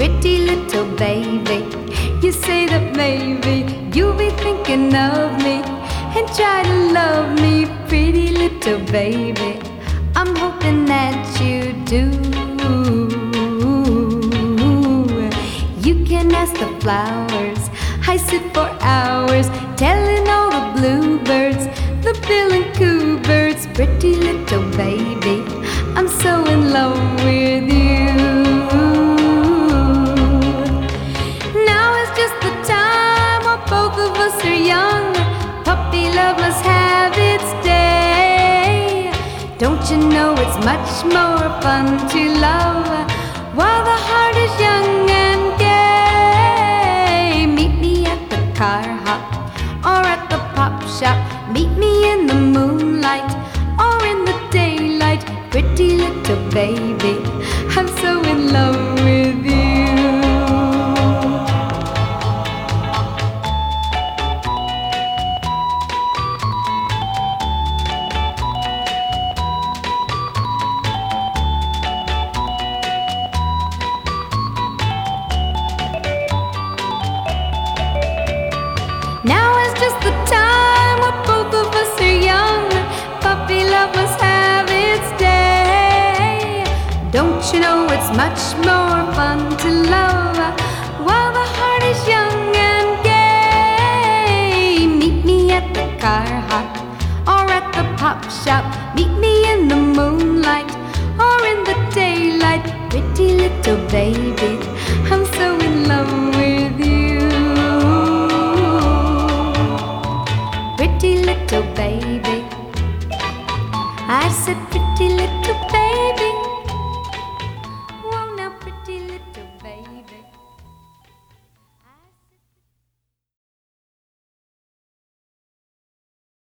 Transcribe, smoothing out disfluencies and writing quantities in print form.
Pretty little baby, you say that maybe you'll be thinking of me and try to love me. Pretty little baby, I'm hoping that you do. You can ask the flowers, I sit for hours telling all the bluebirds, the bill and coo birds. Pretty little baby, I'm so in love with you. Now is just the time while both of us are young. Puppy love must have its day. Don't you know it's much more fun to love while the heart is young and gay? Meet me at the car hop or at the pop shop. Meet me in the moonlight or in the daylight. Pretty little baby, I'm so in love with you. Now is just the time when both of us are young. Puppy love must have its day. Don't you know it's much more fun to love while the heart is young and gay? Meet me at the car hop or at the pop shop. Meet me in the moonlight or in the daylight. Pretty little baby, I'm so in love with you. Pretty little baby, I said pretty little baby.